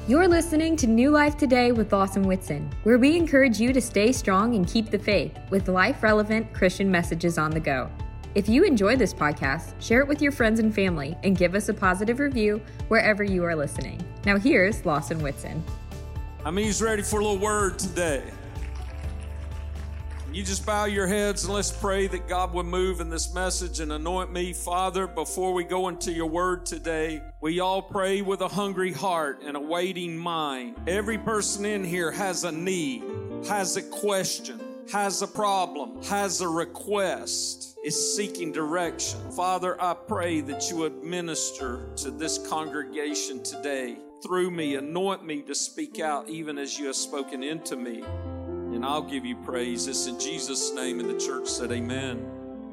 You're listening to New Life Today with Lawson Whitson, where we encourage you to stay strong and keep the faith with life-relevant Christian messages on the go. If you enjoy this podcast, share it with your friends and family and give us a positive review wherever you are listening. Now here's Lawson Whitson. How many's ready for a little word today? You just bow your heads and let's pray that God would move in this message and anoint me. Father, before we go into your word today, we all pray with a hungry heart and a waiting mind. Every person in here has a need, has a question, has a problem, has a request, is seeking direction. Father, I pray that you would minister to this congregation today. Through me, anoint me to speak out even as you have spoken into me. And I'll give you praise. It's in Jesus' name, and the church said amen.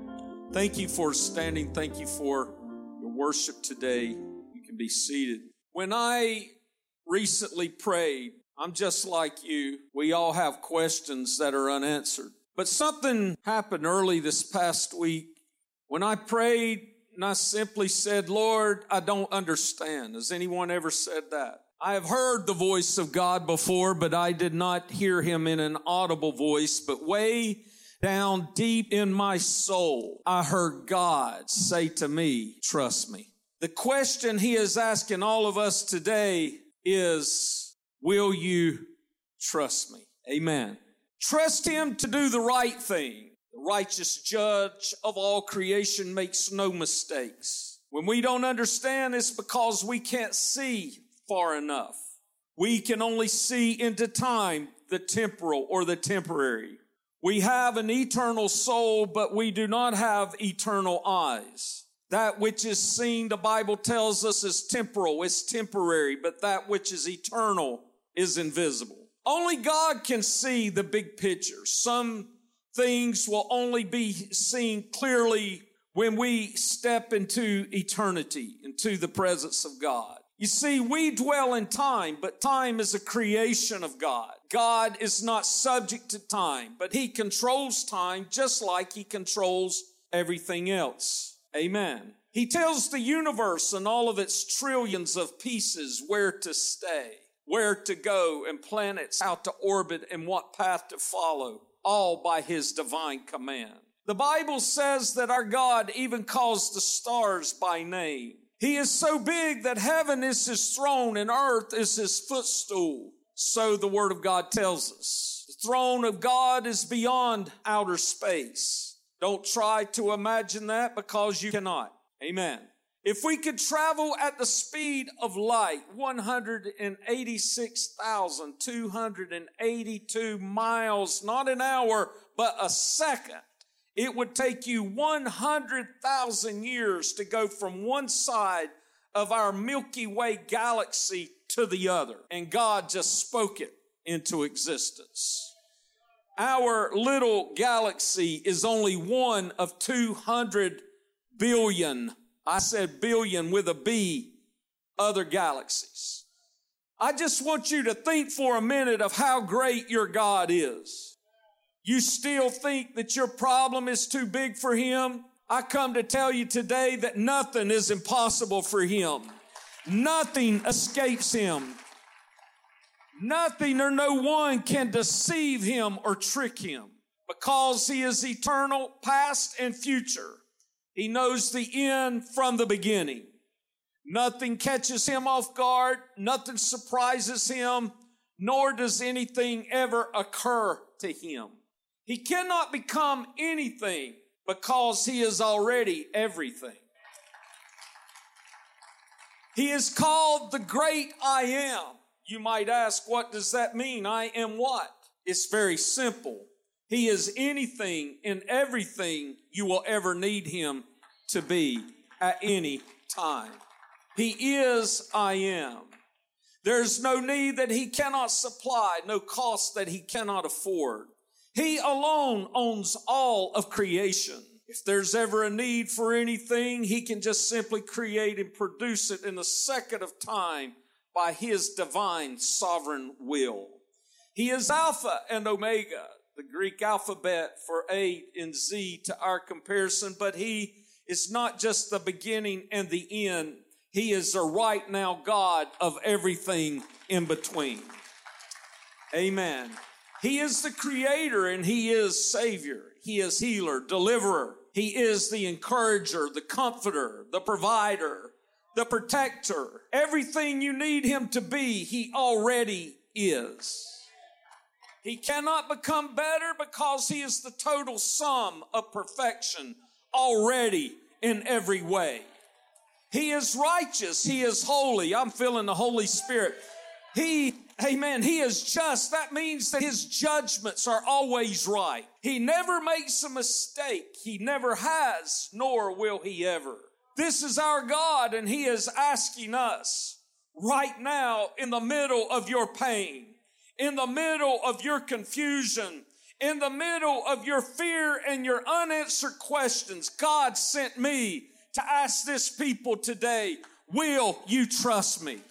Thank you for standing. Thank you for your worship today. You can be seated. When I recently prayed, I'm just like you. We all have questions that are unanswered. But something happened early this past week when I prayed and I simply said, Lord, I don't understand. Has anyone ever said that? I have heard the voice of God before, but I did not hear him in an audible voice. But way down deep in my soul, I heard God say to me, trust me. The question he is asking all of us today is, will you trust me? Amen. Trust him to do the right thing. The righteous judge of all creation makes no mistakes. When we don't understand, it's because we can't see far enough. We can only see into time, the temporal or the temporary. We have an eternal soul, but we do not have eternal eyes. That which is seen, the Bible tells us, is temporal, is temporary, but that which is eternal is invisible. Only God can see the big picture. Some things will only be seen clearly when we step into eternity, into the presence of God. You see, we dwell in time, but time is a creation of God. God is not subject to time, but he controls time just like he controls everything else. Amen. He tells the universe and all of its trillions of pieces where to stay, where to go, and planets how to orbit and what path to follow, all by his divine command. The Bible says that our God even calls the stars by name. He is so big that heaven is his throne and earth is his footstool. So the Word of God tells us. The throne of God is beyond outer space. Don't try to imagine that because you cannot. Amen. If we could travel at the speed of light, 186,282 miles, not an hour, but a second, it would take you 100,000 years to go from one side of our Milky Way galaxy to the other. And God just spoke it into existence. Our little galaxy is only one of 200 billion, I said billion with a B, other galaxies. I just want you to think for a minute of how great your God is. You still think that your problem is too big for him? I come to tell you today that nothing is impossible for him. Nothing escapes him. Nothing or no one can deceive him or trick him because he is eternal, past and future. He knows the end from the beginning. Nothing catches him off guard. Nothing surprises him, nor does anything ever occur to him. He cannot become anything because he is already everything. He is called the great I am. You might ask, what does that mean? I am what? It's very simple. He is anything and everything you will ever need him to be at any time. He is I am. There's no need that he cannot supply, no cost that he cannot afford. He alone owns all of creation. If there's ever a need for anything, he can just simply create and produce it in a second of time by his divine sovereign will. He is Alpha and Omega, the Greek alphabet for A and Z to our comparison, but he is not just the beginning and the end. He is the right now God of everything in between. Amen. He is the creator and He is Savior. He is healer, deliverer. He is the encourager, the comforter, the provider, the protector. Everything you need Him to be, He already is. He cannot become better because He is the total sum of perfection already in every way. He is righteous. He is holy. I'm feeling the Holy Spirit. Amen, He is just. That means that His judgments are always right. He never makes a mistake. He never has, nor will He ever. This is our God, and He is asking us right now, in the middle of your pain, in the middle of your confusion, in the middle of your fear and your unanswered questions, God sent me to ask this people today, will you trust me?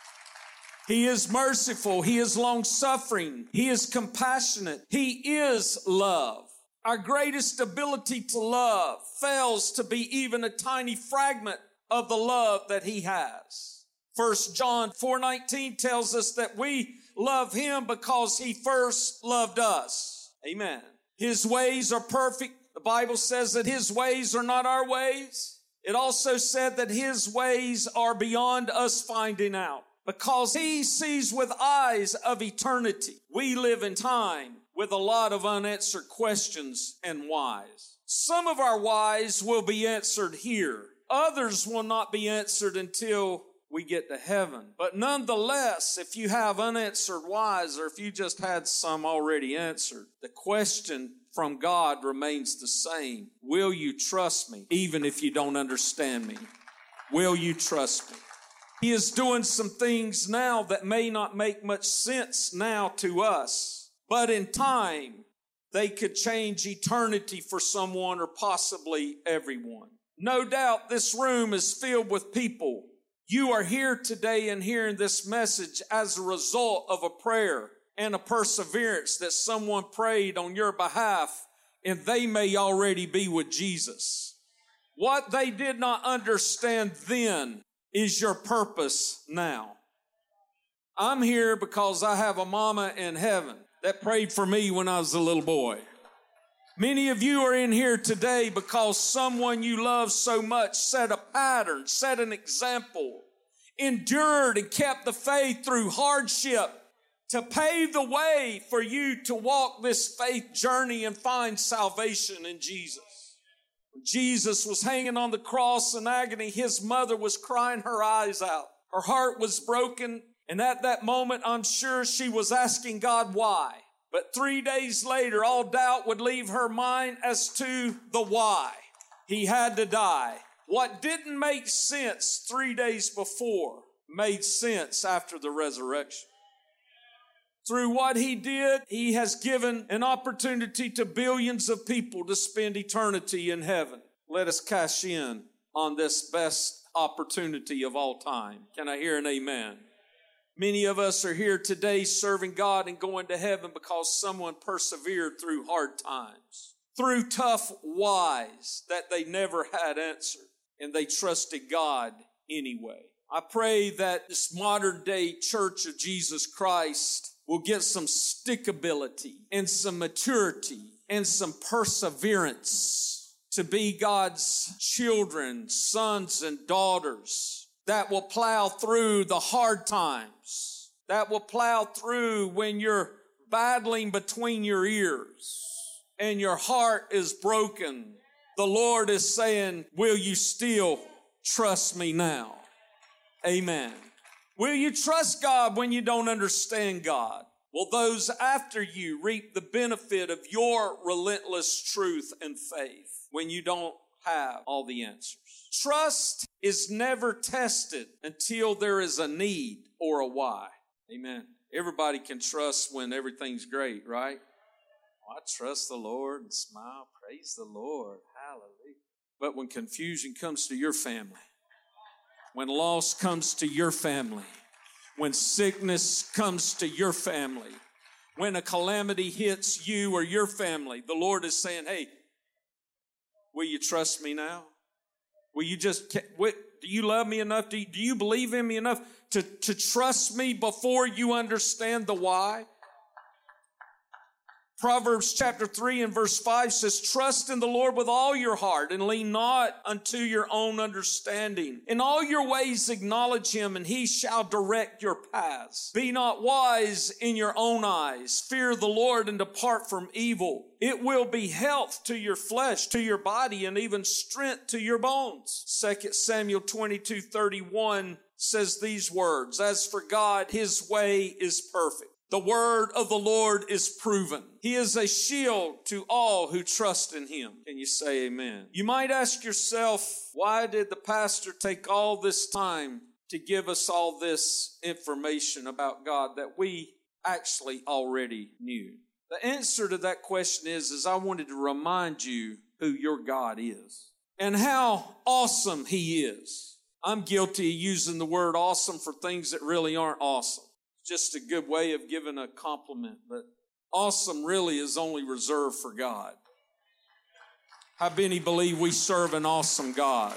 He is merciful. He is long-suffering. He is compassionate. He is love. Our greatest ability to love fails to be even a tiny fragment of the love that He has. 1 John 4:19 tells us that we love Him because He first loved us. Amen. His ways are perfect. The Bible says that His ways are not our ways. It also said that His ways are beyond us finding out. Because He sees with eyes of eternity. We live in time with a lot of unanswered questions and whys. Some of our whys will be answered here. Others will not be answered until we get to heaven. But nonetheless, if you have unanswered whys, or if you just had some already answered, the question from God remains the same. Will you trust me, even if you don't understand me? Will you trust me? He is doing some things now that may not make much sense now to us, but in time, they could change eternity for someone or possibly everyone. No doubt this room is filled with people. You are here today and hearing this message as a result of a prayer and a perseverance that someone prayed on your behalf, and they may already be with Jesus. What they did not understand then is your purpose now. I'm here because I have a mama in heaven that prayed for me when I was a little boy. Many of you are in here today because someone you love so much set a pattern, set an example, endured and kept the faith through hardship to pave the way for you to walk this faith journey and find salvation in Jesus. Jesus was hanging on the cross in agony. His mother was crying her eyes out. Her heart was broken. And at that moment, I'm sure she was asking God why. But 3 days later, all doubt would leave her mind as to the why. He had to die. What didn't make sense 3 days before made sense after the resurrection. Through what He did, He has given an opportunity to billions of people to spend eternity in heaven. Let us cash in on this best opportunity of all time. Can I hear an amen? Many of us are here today serving God and going to heaven because someone persevered through hard times, through tough whys that they never had answered, and they trusted God anyway. I pray that this modern day Church of Jesus Christ will get some stickability and some maturity and some perseverance to be God's children, sons and daughters that will plow through the hard times, that will plow through when you're battling between your ears and your heart is broken. The Lord is saying, will you still trust me now? Amen. Will you trust God when you don't understand God? Will those after you reap the benefit of your relentless truth and faith when you don't have all the answers? Trust is never tested until there is a need or a why. Amen. Everybody can trust when everything's great, right? Oh, I trust the Lord and smile. Praise the Lord. Hallelujah. But when confusion comes to your family, when loss comes to your family, when sickness comes to your family, when a calamity hits you or your family, the Lord is saying, hey, will you trust me now? Will Do you love me enough? Do you believe in me enough to trust me before you understand the why? Proverbs chapter 3 and verse 5 says, trust in the Lord with all your heart and lean not unto your own understanding. In all your ways acknowledge him, and he shall direct your paths. Be not wise in your own eyes. Fear the Lord and depart from evil. It will be health to your flesh, to your body, and even strength to your bones. 2 Samuel 22:31 says these words, as for God, his way is perfect. The word of the Lord is proven. He is a shield to all who trust in him. Can you say amen? You might ask yourself, why did the pastor take all this time to give us all this information about God that we actually already knew? The answer to that question is I wanted to remind you who your God is and how awesome he is. I'm guilty of using the word awesome for things that really aren't awesome. Just a good way of giving a compliment, but awesome really is only reserved for God. How many believe we serve an awesome God?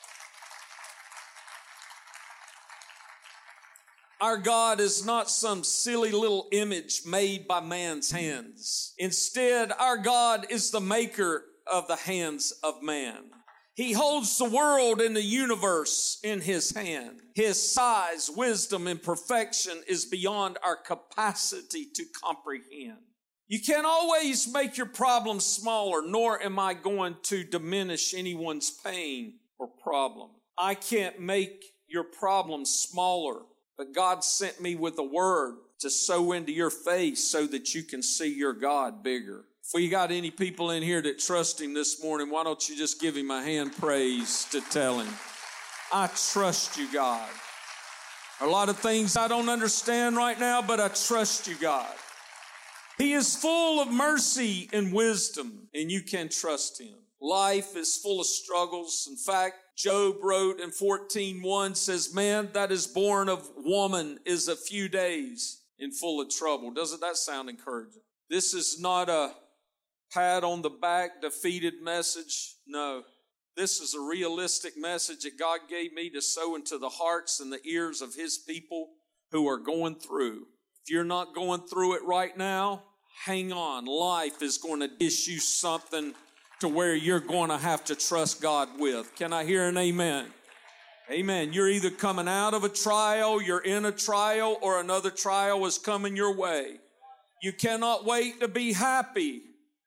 Our God is not some silly little image made by man's hands. Instead, our God is the maker of the hands of man. He holds the world and the universe in his hand. His size, wisdom, and perfection is beyond our capacity to comprehend. You can't always make your problems smaller, nor am I going to diminish anyone's pain or problem. I can't make your problems smaller, but God sent me with a word to sow into your faith so that you can see your God bigger. If we got any people in here that trust him this morning, why don't you just give him a hand praise to tell him, I trust you, God. There are a lot of things I don't understand right now, but I trust you, God. He is full of mercy and wisdom, and you can trust him. Life is full of struggles. In fact, Job wrote in 14:1 says, man that is born of woman is a few days in full of trouble. Doesn't that sound encouraging? This is not a pat on the back, defeated message. No, this is a realistic message that God gave me to sow into the hearts and the ears of his people who are going through. If you're not going through it right now, hang on. Life is going to dish you something to where you're going to have to trust God with. Can I hear an amen? Amen. You're either coming out of a trial, you're in a trial, or another trial is coming your way. You cannot wait to be happy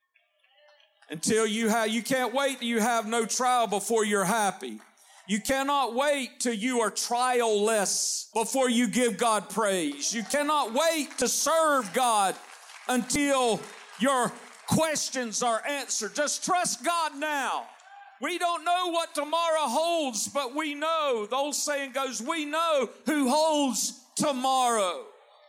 until you can't wait till you have no trial before you're happy. You cannot wait till you are trial-less before you give God praise. You cannot wait to serve God until your questions are answered. Just trust God now. We don't know what tomorrow holds, but we know, the old saying goes, we know who holds tomorrow.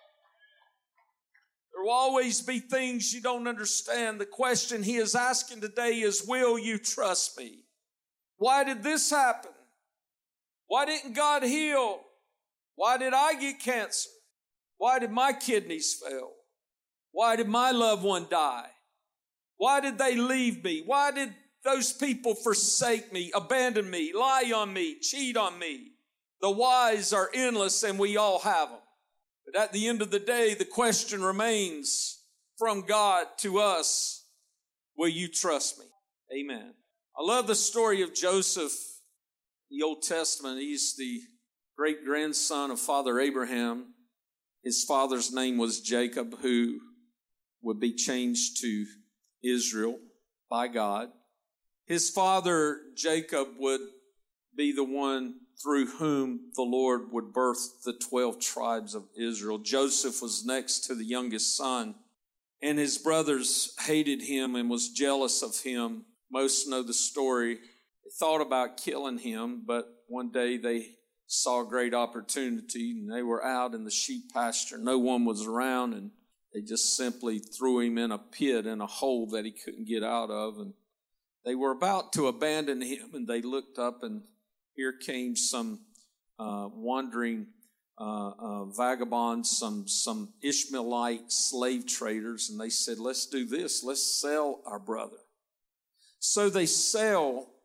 There will always be things you don't understand. The question he is asking today is, will you trust me? Why did this happen? Why didn't God heal? Why did I get cancer? Why did my kidneys fail? Why did my loved one die? Why did they leave me? Why did those people forsake me, abandon me, lie on me, cheat on me? The whys are endless and we all have them. But at the end of the day, the question remains from God to us, will you trust me? Amen. I love the story of Joseph, the Old Testament. He's the great-grandson of Father Abraham. His father's name was Jacob, who would be changed to Israel by God. His father, Jacob, would be the one through whom the Lord would birth the 12 tribes of Israel. Joseph was next to the youngest son, and his brothers hated him and was jealous of him. Most know the story. They thought about killing him, but one day they saw a great opportunity, and they were out in the sheep pasture. No one was around, and they just simply threw him in a pit, in a hole that he couldn't get out of. And they were about to abandon him, and they looked up, and here came some wandering vagabonds, some Ishmaelite slave traders, and they said, let's do this. Let's sell our brother. So they sell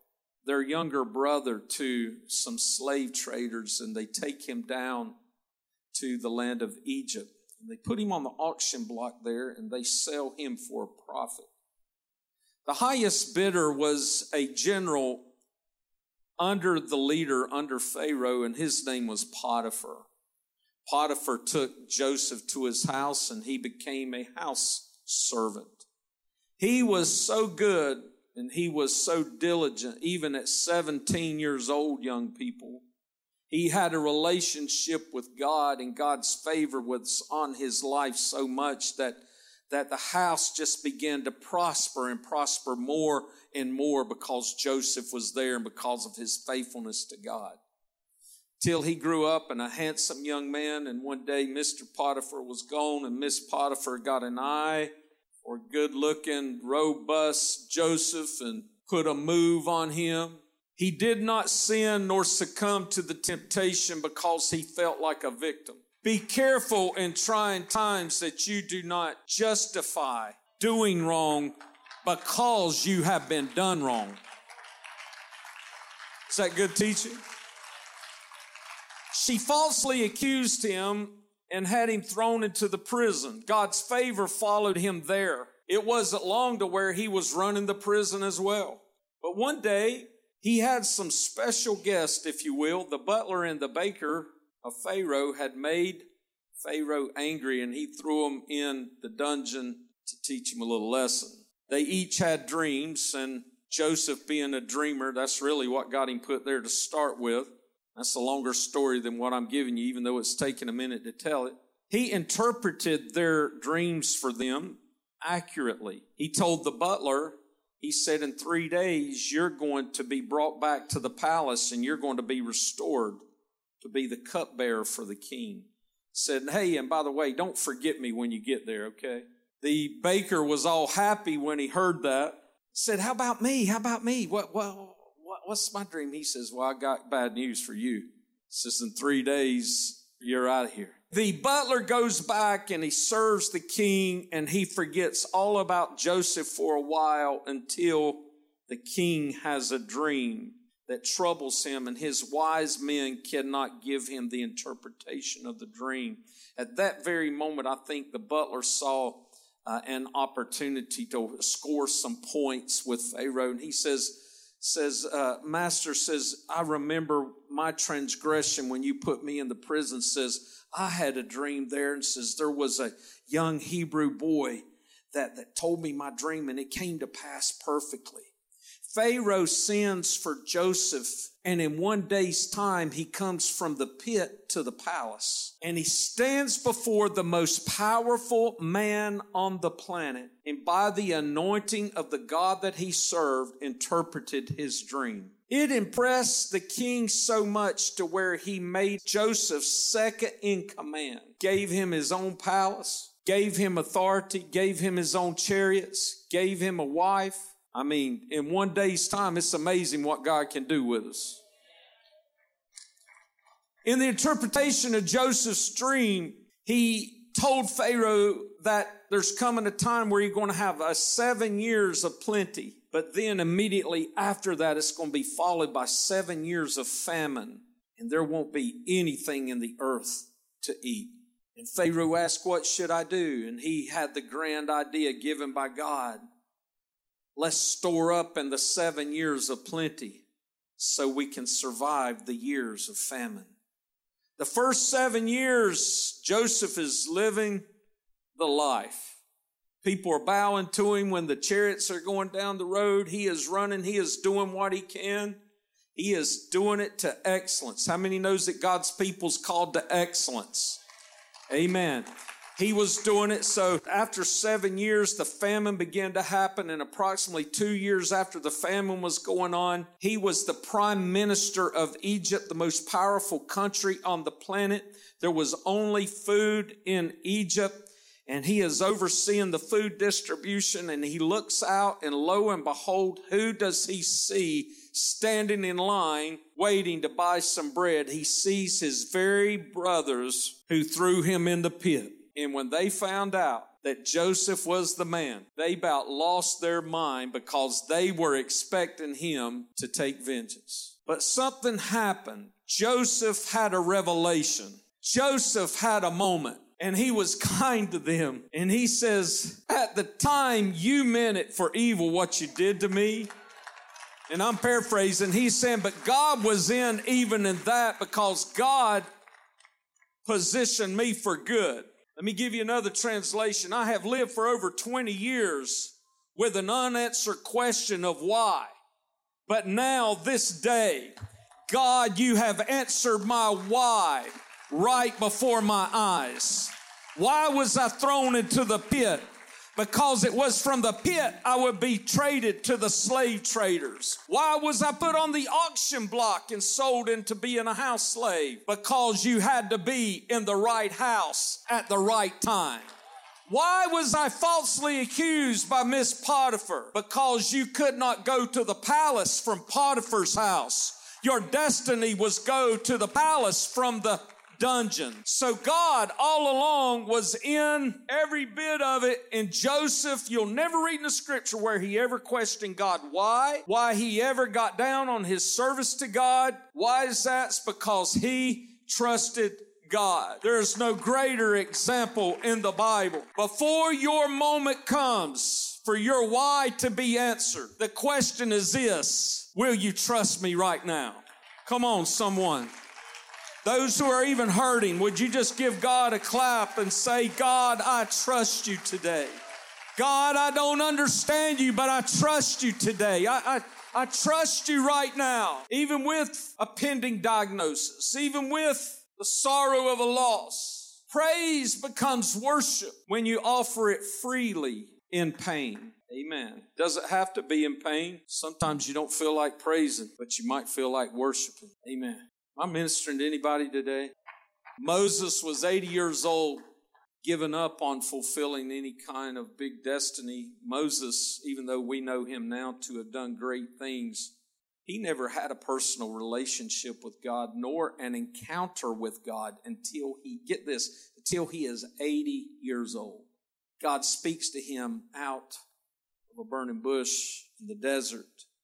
their younger brother to some slave traders, and they take him down to the land of Egypt. And they put him on the auction block there, and they sell him for a profit. The highest bidder was a general under the leader, under Pharaoh, and his name was Potiphar. Potiphar took Joseph to his house, and he became a house servant. He was so good, and he was so diligent, even at 17 years old, young people. He had a relationship with God, and God's favor was on his life so much that the house just began to prosper and prosper more and more because Joseph was there and because of his faithfulness to God. Till he grew up and a handsome young man, and one day Mr. Potiphar was gone, and Miss Potiphar got an eye for good-looking, robust Joseph and put a move on him. He did not sin nor succumb to the temptation because he felt like a victim. Be careful in trying times that you do not justify doing wrong because you have been done wrong. Is that good teaching? She falsely accused him and had him thrown into the prison. God's favor followed him there. It wasn't long to where he was running the prison as well. But one day, he had some special guests, if you will. The butler and the baker of Pharaoh had made Pharaoh angry, and he threw him in the dungeon to teach him a little lesson. They each had dreams, and Joseph being a dreamer, that's really what got him put there to start with. That's a longer story than what I'm giving you, even though it's taken a minute to tell it. He interpreted their dreams for them accurately. He told the butler, he said, in 3 days, you're going to be brought back to the palace and you're going to be restored to be the cupbearer for the king. Said, hey, and by the way, don't forget me when you get there, okay? The baker was all happy when he heard that. Said, how about me? How about me? What's my dream? He says, well, I got bad news for you. He says, in 3 days, you're out of here. The butler goes back and he serves the king, and he forgets all about Joseph for a while until the king has a dream that troubles him, and his wise men cannot give him the interpretation of the dream. At that very moment, I think the butler saw an opportunity to score some points with Pharaoh, and he says, Master says, I remember my transgression when you put me in the prison. Says, I had a dream there, and says, there was a young Hebrew boy that told me my dream, and it came to pass perfectly. Pharaoh sends for Joseph, and in 1 day's time, he comes from the pit to the palace, and he stands before the most powerful man on the planet, and by the anointing of the God that he served, interpreted his dream. It impressed the king so much to where he made Joseph second in command, gave him his own palace, gave him authority, gave him his own chariots, gave him a wife. I mean, in 1 day's time, it's amazing what God can do with us. In the interpretation of Joseph's dream, he told Pharaoh that there's coming a time where you're going to have 7 years of plenty. But then immediately after that, it's going to be followed by 7 years of famine. And there won't be anything in the earth to eat. And Pharaoh asked, what should I do? And he had the grand idea given by God. Let's store up in the 7 years of plenty so we can survive the years of famine. The first 7 years, Joseph is living the life. People are bowing to him when the chariots are going down the road. He is running. He is doing what he can. He is doing it to excellence. How many knows that God's people's called to excellence? Amen. He was doing it. So after 7 years, the famine began to happen. And approximately 2 years after the famine was going on, he was the prime minister of Egypt, the most powerful country on the planet. There was only food in Egypt. And he is overseeing the food distribution. And he looks out, and lo and behold, who does he see standing in line waiting to buy some bread? He sees his very brothers who threw him in the pit. And when they found out that Joseph was the man, they about lost their mind because they were expecting him to take vengeance. But something happened. Joseph had a revelation. Joseph had a moment, and he was kind to them. And he says, at the time you meant it for evil, what you did to me. And I'm paraphrasing. He's saying, but God was in even in that because God positioned me for good. Let me give you another translation. I have lived for over 20 years with an unanswered question of why. But now this day, God, you have answered my why right before my eyes. Why was I thrown into the pit? Because it was from the pit I would be traded to the slave traders. Why was I put on the auction block and sold into being a house slave? Because you had to be in the right house at the right time. Why was I falsely accused by Miss Potiphar? Because you could not go to the palace from Potiphar's house. Your destiny was go to the palace from the dungeon. So God all along was in every bit of it. And Joseph, you'll never read in the scripture where he ever questioned God. Why he ever got down on his service to God. Why is that? It's because he trusted God. There's no greater example in the Bible. Before your moment comes for your why to be answered, the question is this: will you trust me right now? Come on, someone. Those who are even hurting, would you just give God a clap and say, God, I trust you today. God, I don't understand you, but I trust you today. I trust you right now, even with a pending diagnosis, even with the sorrow of a loss. Praise becomes worship when you offer it freely in pain. Amen. Doesn't have to be in pain. Sometimes you don't feel like praising, but you might feel like worshiping. Amen. Am I ministering to anybody today? Moses was 80 years old, given up on fulfilling any kind of big destiny. Moses, even though we know him now to have done great things, he never had a personal relationship with God, nor an encounter with God until until he is 80 years old. God speaks to him out of a burning bush in the desert.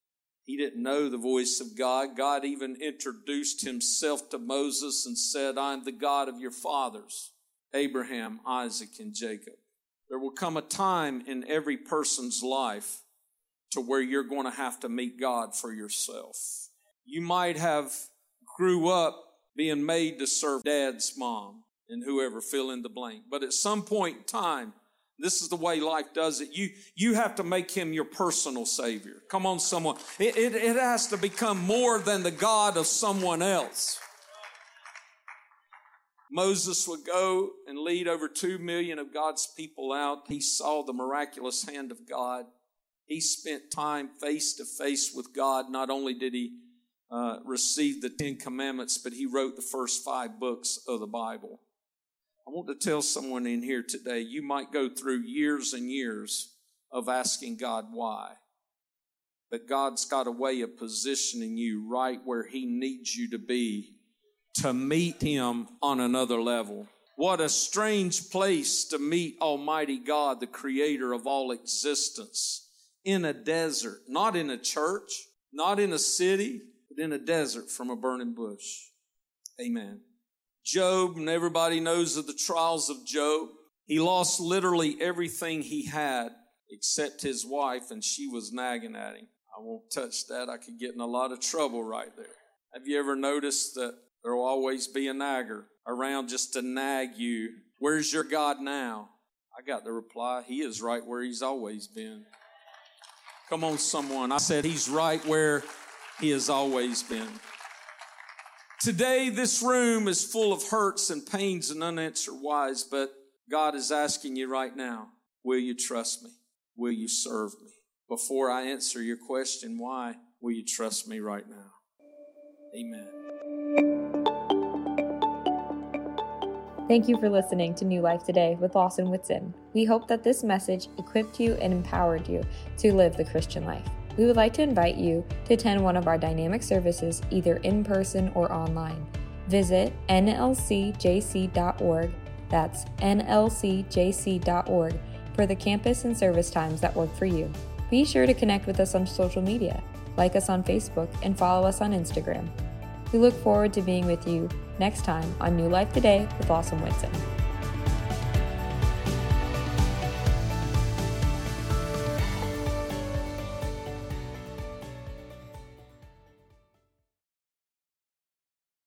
He didn't know the voice of God. God even introduced himself to Moses and said, I'm the God of your fathers, Abraham, Isaac, and Jacob. There will come a time in every person's life to where you're going to have to meet God for yourself. You might have grew up being made to serve dad's mom and whoever, fill in the blank. But at some point in time, this is the way life does it. You have to make him your personal Savior. Come on, someone. It has to become more than the God of someone else. Moses would go and lead over 2 million of God's people out. He saw the miraculous hand of God. He spent time face to face with God. Not only did he receive the 10 Commandments, but he wrote the first 5 books of the Bible. I want to tell someone in here today, you might go through years and years of asking God why. But God's got a way of positioning you right where he needs you to be to meet him on another level. What a strange place to meet Almighty God, the creator of all existence, in a desert, not in a church, not in a city, but in a desert from a burning bush. Amen. Job, and everybody knows of the trials of Job. He lost literally everything he had except his wife, and she was nagging at him. I won't touch that. I could get in a lot of trouble right there. Have you ever noticed that there will always be a nagger around just to nag you? Where's your God now? I got the reply, he is right where he's always been. Come on, someone. I said he's right where he has always been. Today, this room is full of hurts and pains and unanswered whys, but God is asking you right now, will you trust me? Will you serve me? Before I answer your question, why, will you trust me right now? Amen. Thank you for listening to New Life Today with Lawson Whitson. We hope that this message equipped you and empowered you to live the Christian life. We would like to invite you to attend one of our dynamic services, either in person or online. Visit nlcjc.org That's nlcjc.org for the campus and service times that work for you. Be sure to connect with us on social media, like us on Facebook, and follow us on Instagram. We look forward to being with you next time on New Life Today with Awesome Whitson.